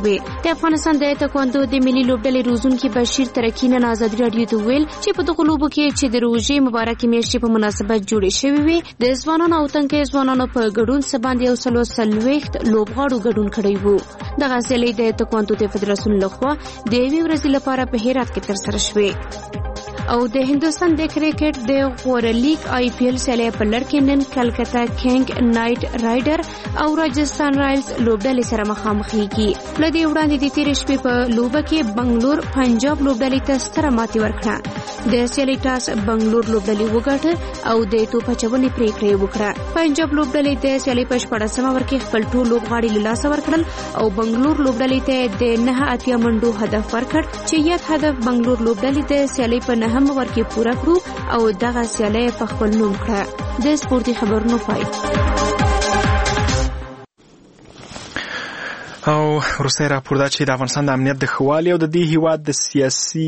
شوې. د افغانستان د تکواندو د ملي لوبډلې روزونکي بشیر ترکی نن ازادي رادیو ته ویل چې په دغه لوبو کې چې د روژې مبارکې میاشتې په مناسبت جوړې شوې وي د ځوانانو او تنکي ځوانانو په ګډون سباندې یو سلو سلويخت لوبغاړو ګډون کړی وو. دغه سیالي د تکواندو د فدراسیون لخوا د یوې ورځې لپاره په هرات کې ترسره شوې. او د هندوستان د کرکټ د غوره لیگ IPL سیالي په لړ کې نن کلکتا کنګ نایټ رایډر او راجستان رایلز لوبډلې سره مخامخ کیږي. لدې وړاندې د تیر شپې په لوبه کې بنگلور پنجاب لوبډلې ته ستره ماتې ورکړه. د سیالي ټاس بنگلور لوبډلې وګټه او د توپ اچونې پریکړه وکړه. پنجاب لوبډلې د سیالي په 14مه ور کې خپل ټول لوبغاړي له لاسه ورکړل او بنگلور لوبډلې ته د 9 منډو هدف ورکړ چې یاد هدف بنگلور لوبډلې د سیالي په هم ورکه پورا کړو او دغه سیالي په خپل نوم کړه. د سپورتي خبرونو پای. او روسي راپور دا چې د افغانستان د امنیت د خوالي او د دې هیواد د سیاسي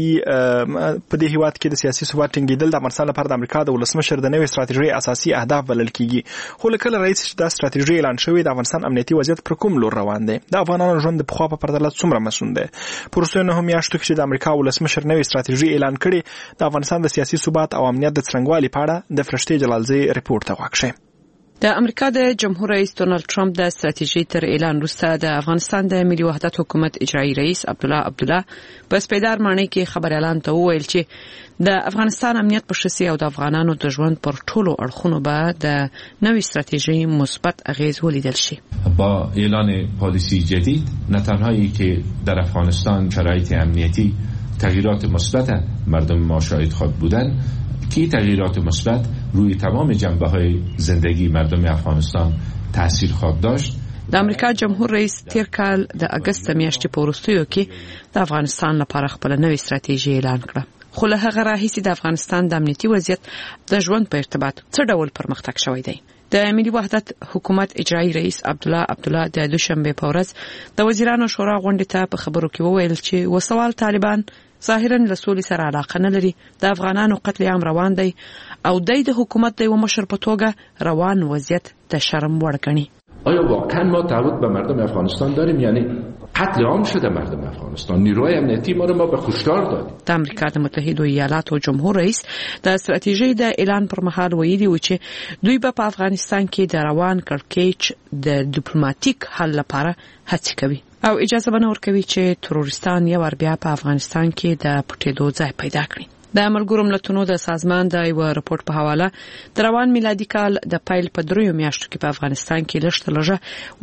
په دې هیواد کې د سیاسي ثبات ټینګېدل د افغانستان لپاره د امریکا د ولسمشر د نوې ستراتیژي اساسي اهداف بلل کیږي. خو لکه رئیس د ستراتیژي اعلان شوی د افغانستان امنیتي وضعیت پر کوم لور روان دی؟ د افغانانو ژوند د پخوا په پرتله څومره مسون دی؟ پروسونه هم یاشتو چې د امریکا ولسمشر نوې ستراتیژي اعلان کړي د افغانستان د سیاسي ثبات او امنیت د څرنګوالي په اړه د فرشتي جلالزی ریپورت ته واکښه. د امریکا د جمهور رئیس ډونالد ټرمپ د ستراتیژي تر اعلان وروسته د افغانستان د ملي وحدت حکومت اجرایی رئیس عبدالله په سپیدار معنی کې خبر اعلان ته وویل چې د افغانستان امنیت په شسي او د افغانانو د ژوند پر ټولو اړخونو به د نوې ستراتیژي مثبت اغیز ولیدل شي. با اعلان پالیسی جدید نه تنها که در افغانستان شرایط امنیتی تغییرات مثبت مردم ما شاهد خواهد بودند که تغییرات مثبت روی تمام جنبه‌های زندگی مردم افغانستان تاثیر خواهد داشت. د امریکا جمهور رئیس تیر کال د اگست میاشتې په وروستیو کې د افغانستان لپاره خپل نوې ستراتیژي اعلان کړه. خو له هغه راهیسې د افغانستان د امنیتي وضعیت د ژوند په ارتباط څه ډول پرمختګ شوی دی؟ د ملي وحدت حکومت اجرایی رئیس عبدالله د دوشنبه په ورځ د وزیرانو شورا غونډې ته په خبرو کې وویل چې وسوال طالبان ظاهرا له سولې سره علاقه نه لري، د افغانانو قتل عام روان دی او د حکومت د یو مشر په توګه روان وضعیت د شرم وړ ګڼي. آیا واقعا ما تعهد به مردم افغانستان داریم؟ یعنی قتل عام شده مردم افغانستان، نیروهای امنیتی ما رو به کشتار دادیم. د امریکا د متحده ایالاتو جمهور رئیس د استراتیژي د اعلان پر مهال ویلي و چې دوی په افغانستان کې د روان کړکېچ د ډیپلوماټیک حل لپاره هڅې کوي او اجازه نه ورکوي چې تروریستان یو ور بیا په افغانستان کې د پټېدو ځای پیدا کړي. د ملګرو ملتونو د سازمان د یو راپور په حواله د روان میلادي کال د پایل په 3 میاشتو کې په افغانستان کې لږ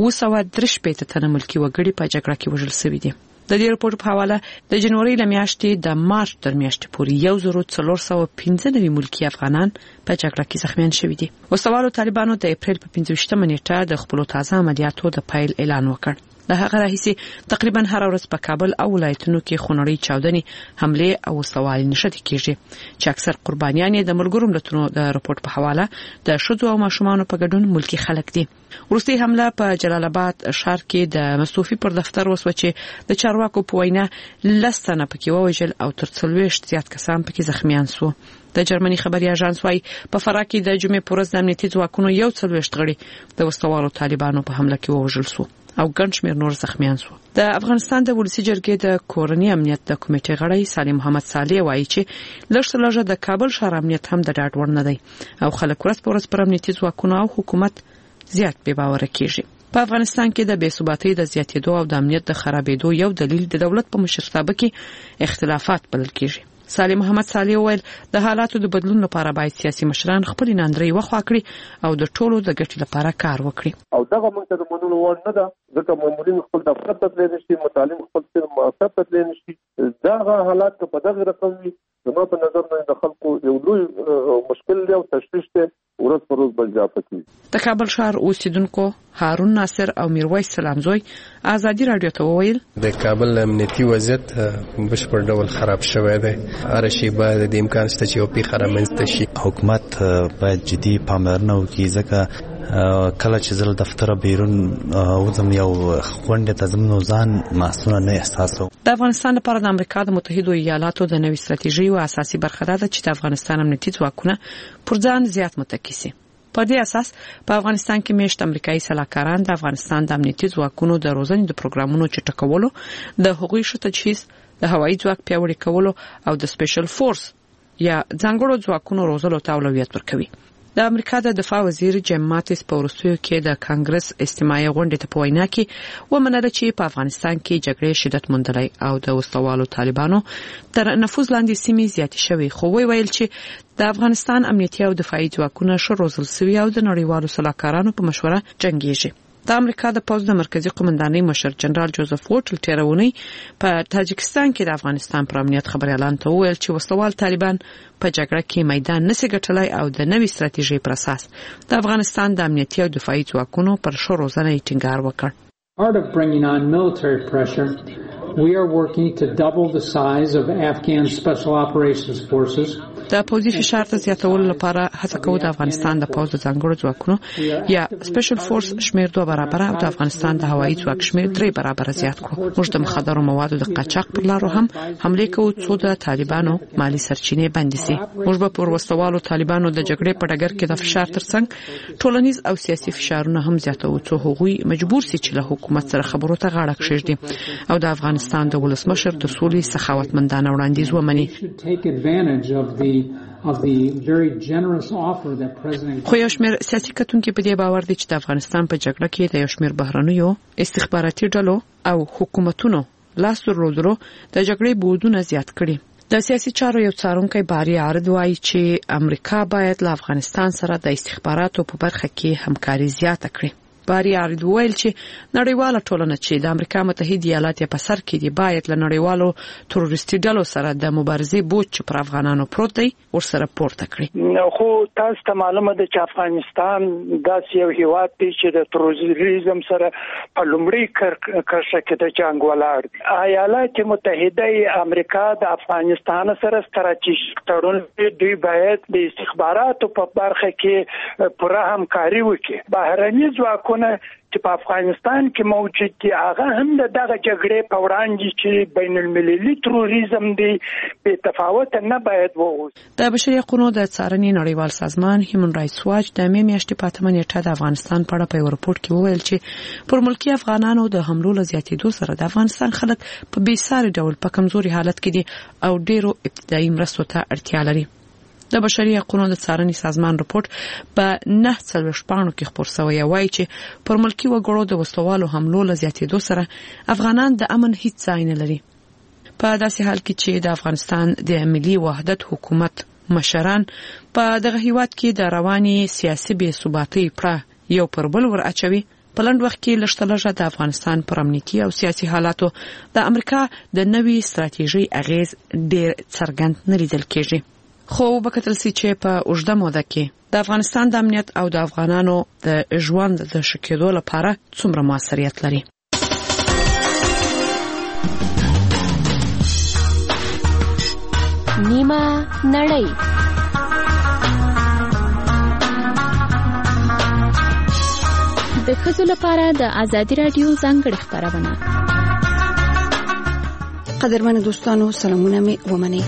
243 تنه ملکی وګړي په جګړه کې وژل شوي دي. د دې راپور په حواله د جنوري ل میاشتې د مارچ تر میاشتې پورې 1415 ملکی افغانان په جګړه کې زخمیان شوي دي. وسوالو طالبانو د اپریل په 15مه نیټه د خپل تازه عملیاتو د پایل اعلان وکړ. د هغه راهیسې تقریبا هر ورځ په کابل او ولایتونو کې خونړۍ چاودنې، حمله او وسوالي نشته کیږي چې اکثر قربانیان د ملګرو ملتونو د راپور په حواله د شذو او ماشومانو په ګډون ملکی خلک دي. وروستي حمله په جلال آباد ښار کې د مستوفي پر دفتر وسوه چې د چارواکو په وینا لستنه پکې ووژل او تر 40 زیات کسان پکې زخمیان شو. د جرمني خبري اژانس وايي په فراه کې د جمعې پر ورځ د امنیتي ځواکونو 40 غړي د وسوالو طالبانو په حمله کې ووژل شو او ګڼ شمېر نور زخمیان شو. د افغانستان د ولسی جرګې د کورنۍ امنیت د کمیټې غړی سالم محمد صالح وایي چې لږ د کابل ښار امنیت هم د ډاډ وړ نه دی او خلک ورځ په ورځ پر امنیتي ځواکونو او حکومت زیات بې باوره کیږي. په افغانستان کې د بې ثباتۍ د زیاتېدو او د امنیت د خرابېدو یو دلیل د دولت په مشرتابه کې اختلافات بلل کیږي. سالم محمد صالح ویل د حالاتو د بدلون لپاره باید سیاسي مشران خپل ناندري وخوا کړي او د ټولو د ګټې لپاره کار وکړي. او دغه موږ ته د منلو وړ نه ده ځکه مامورین خپل دفتر ته تللی نشي، متعلم خپل مؤسسه ته تللی نشي. دغه حالات که په دغه رقم وي زما په نظر نه د خلکو یو لوی مشکل دی او تشویش دی ورځ پر ورځ بل اضافه کیږي. د کابل ښار اوسیدونکو هارون ناصر او میرویس سلامزوی ازادي رادیو ته وویل د کابل امنیتي وضعیت بشپړ ډول خراب شوی دی. هر شی باید د امکان شته چې یو پیښه رامنځته شي. حکومت باید جدي پاملرنه وکړي ځکه کله چې زل دفتر بیرون وزم یو غونډه ته زمونو ځان محسونه نه احساسو. د افغانستان لپاره د امریکا د متحده ایالاتو د نوې ستراتیژي او اساسي برخه ده چې د افغانستان امنیتي ځواکونه پر ځان زیات متکی شي. په دې اساس په افغانستان کې میشت امریکایي سلاکاران د افغانستان د امنیتي ځواکونو د روزنې د پروګرامونو چټکولو، د هغوی ښه تجهیز، د هوایي ځواک پیاوړي کولو او د سپیشل فورس یا ځانګړو ځواکونو روزلو ته اولویت ورکوي. د امریکا د دفاع وزیر جیم ماتیس په وروستیو کې د کانګرس استماعي غونډې ته په وینا کې ومنله چې په افغانستان کې جګړې شدت موندلی او د وسلوالو طالبانو تر نفوذ لاندې سیمې زیاتې شوې، خو ویل چې د افغانستان امنیتي او دفاعي ځواکونه ښه روزل شوي او د نړیوالو سلاکارانو په مشوره جنګیږي. د امریکا د پوځ د مرکزی قومندانۍ مشر جنرال جوزف ووټل تیرونی په تاجکستان کې د افغانستان پر امنیت خبري اعلان ته ویل چې وسلوال طالبان په جګړه کې میدان نشي ګټلای او د نوې ستراتیژۍ پر اساس د افغانستان د امنیتي او دفاعي ځواکونو پر ښه روزنه ټینګار وکړ. Part of bringing on military pressure, we are working to double the size of Afghan Special Operations Forces. د پوځي فشار ته زیاتولو لپاره هڅه کوو د افغانستان د پوځ د ځانګړو ځواکونو یا سپیشل فورس شمیر 2 برابر او د افغانستان د هوایي ځواک شمیر 3 برابر زیات کړو. موږ د مخدرو موادو د قاچاق پر لارو هم حمله کوو څو د طالبانو مالی سرچینې بندي شي. موږ به پر وسلوالو طالبانو د جګړې په ډګر کې د فشار ترڅنګ ټولنیز او سیاسي فشارونه هم زیاتوو څو هغوی مجبور شي چې له حکومت سره خبرو ته غاړه کښېږدي او د افغانستان د ولسمشر د سولې سخاوتمندانه وړاندیز ومني. خو یو شمېر سیاسي کتونکي په دې باور دي چې د افغانستان په جګړه کې د یو شمېر بهرنیو استخباراتي ډلو او حکومتونو لاس درلودلو د جګړې بودونه زیات کړي. د سیاسي چارو یو څارونکی باري عارض وایي چې امریکا باید له افغانستان سره د استخباراتو په برخه کې همکاري زیاته کړي. باري عارض ویل چې نړیواله ټولنه چې د امریکا متحده ایالات په سر کې دی باید له نړیوالو تروریستي ډلو سره د مبارزې بوج پر افغانانو پروت دی ورسره پورته کړي. خو تاسو ته معلومه ده چې افغانستان داسې یو هیواد دی چې د تروریزم سره په لومړي کرښه کې د جنگ ولاړ دی. ایالات متحده امریکا د افغانستان سره ستراتیژیک تړون دوی باید د استخباراتو په برخه کې پوره همکاري وکړي. بهرني ځواکونه چې په افغانستان کې موجود دي هغه هم دغه جګړې په وړاندې چې بین المللي تروریزم دی په تفاوت نه باید ووځي. د بشري حقوقو د څارنې نړیوال سازمان هیومن رائټس واچ د مې میاشتې په 8 نیټه د افغانستان په اړه په یو رپورت کې وویل چې پر ملکی افغانانو د حملو له زیاتېدو سره د افغانستان خلک په بیساري ډول په کمزوري حالت کې دي او ډیرو ابتدایي مرستو ته اړتیا لري. د بشري حقوقو د څارنې سازمان رپورت په 9 پاڼو کې خپور شوی وایي چې پر ملکی وګړو د وسلوالو حملو له زیاتېدو سره افغانان د امن هیڅ ځای نه لري. په داسې حال کې چې د افغانستان د ملي وحدت حکومت مشران په دغه هیواد کې د رواني سیاسي بې ثباتۍ پړه یو پر بل ور اچوي، په لنډ وخت کې لږ د افغانستان پر امنیتي او سیاسي حالاتو د امریکا د نوې ستراتیژۍ اغیز ډیر څرګند نه لیدل کېږي. خو وکتل سي چې په اوږده موده کې د افغانستان د امنیت او د افغانانو د ژوند د ښه کېدو لپاره څومره موثریت لري. نیمه نړۍ د ښځو لپاره د ازادي رادیو ځانګړې خبرونه. قدرمن دوستانو سلامونه می ومنئ.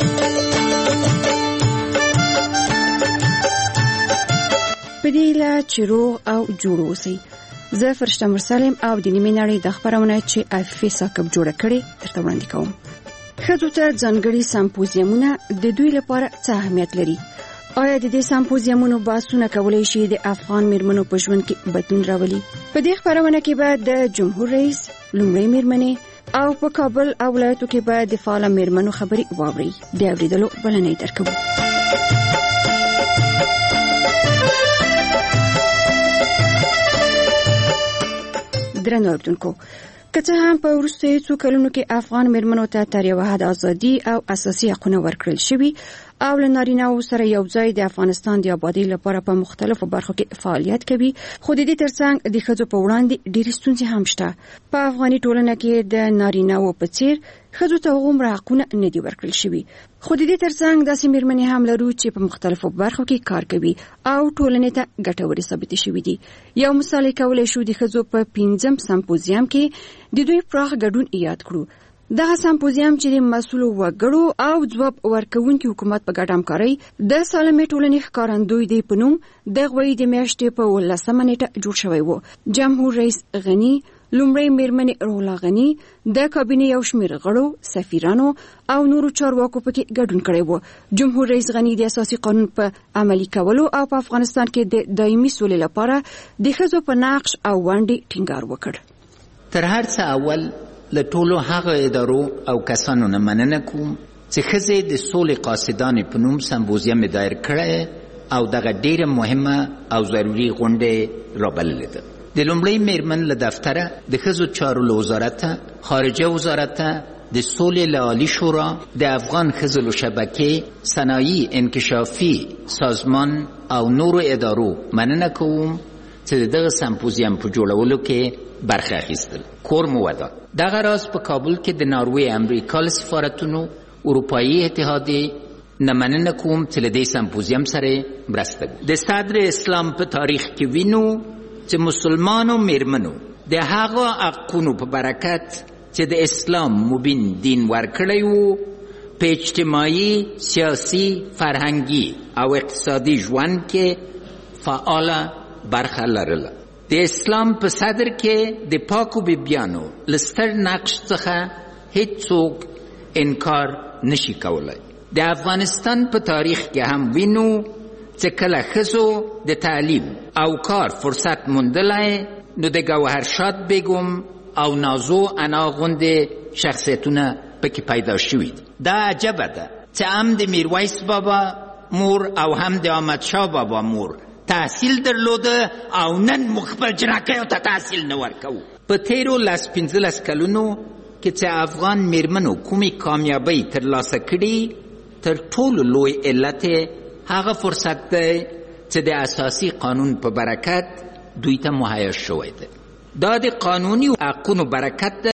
پدیلا چیرو او جوړ اوسئ. زه فرشته مرسلم او د نیمه نړۍ د خبرونه چې افیس ساکب جوړ کړي درته وړاندې کوم. ښځو ته ځانګړي سمپوزیمونه د دوی لپاره څه اهمیت لري؟ آیا د دې سمپوزیمونو بحثونه کولای شي د افغان میرمنو په ژوند کې بدلون راولي؟ په دې خبرونه کې به د جمهور رئیس، لومړی میرمنې او په کابل او ولایتو کې به د فعال میرمنو خبرې واوري. د اوریدلو بلنه درکوم. درنو اوریدونکو، که څه هم په وروستیو څو کلونو کې افغان میرمنو ته تر یو حد ازادي او اساسي حقوق ورکړل شوي او له نارینه‌و سره یو ځای د افغانستان د آبادی لپاره په مختلفو برخو کې فعالیت کوي، خو د دې ترڅنګ د ښځو په وړاندې ډېرې ستونزې هم شته. په افغاني ټولنه کې د نارینه‌و په څیر ښځو ته هغومره حقونه نه دي ورکړل شوي. خو د دې ترڅنګ داسې میرمنې هم لرو چې په مختلفو برخو کې کار کوي او ټولنې ته ګټورې ثابتې شوي دي. یو مثال کولی شو د ښځو په 5م سمپوزیم کې د دوی پراخ ګډون یاد کړو. دغه سمپوزیم چې د مسؤل وګړو او ځواب ورکوونکي حکومت په ګډه همکارۍ د سالمې ټولنې ښکارندوی دی په نوم د غوي د میاشتې په 18 نیټه جوړ شوی و. جمهور رئیس غنی، لومړی میرمن رولا غنی، د کابینې یو شمېر غړو، سفیرانو او نورو چارواکو پکې ګډون کړی و. جمهور رئیس غنی د اساسي قانون په عملي کولو او په افغانستان کې د دایمي سولې لپاره د ښځو په نقش او ونډې ټینګار وکړ. تر هر څه اول له ټولو هغه ادارو او کسانو نه مننه کوم چې ښځې د سولې قاصدانې په نوم سمپوزیم دایر کړی او دغه ډیره مهمه او ضروري غونډه رابللې ده. د لومړۍ میرمن له دفتره، د ښځو چارو له وزارته، خارجه وزارته، د سولې له عالي شورا، د افغان ښځو له شبکې، صنایع انکشافي سازمان او نورو ادارو مننه کوم چې دغه سمپوزیم په جوړولو کې برخه اخیستل. کور مو ودان. دغه راز په کابل کې د ناروې، امریکا له سفارتونو، اروپایي اتحادیې نه مننه کوم چې له دې سمپوزیم سره مرسته کوي. د صدر اسلام په تاریخ کې وینو چې مسلمانو میرمنو د هغه حقونو په برکت چې د اسلام مبین دین ورکړی وو په اجتماعي، سیاسي، فرهنګي او اقتصادي ژوند کې فعاله برخه لرله. د اسلام په صدر کې د پاکو بیبیانو له ستر نقش څخه هیڅوک انکار نشي کولی. د افغانستان په تاریخ کې هم وینو چې کله ښځو د تعلیم او کار فرصت موندلی نو د ګوهرشاد بیګم او نازو انا غوندې شخصیتونه پکې پیدا شوي. دا عجبه ده چې هم د میرویس بابا مور او هم د احمدشاه بابا مور تحصیل درلوده او نن مخبر جنکیو ته تحصیل نه ورکوو. په تیرو 15 کلونو کې چې افغان میرمنو کومې کامیابۍ ترلاسه کړي، تر ټولو لوی علت هغه فرصت دی چې د اساسي قانون په برکت دوی ته مهیا شوی دی. دا د قانوني حقونو برکت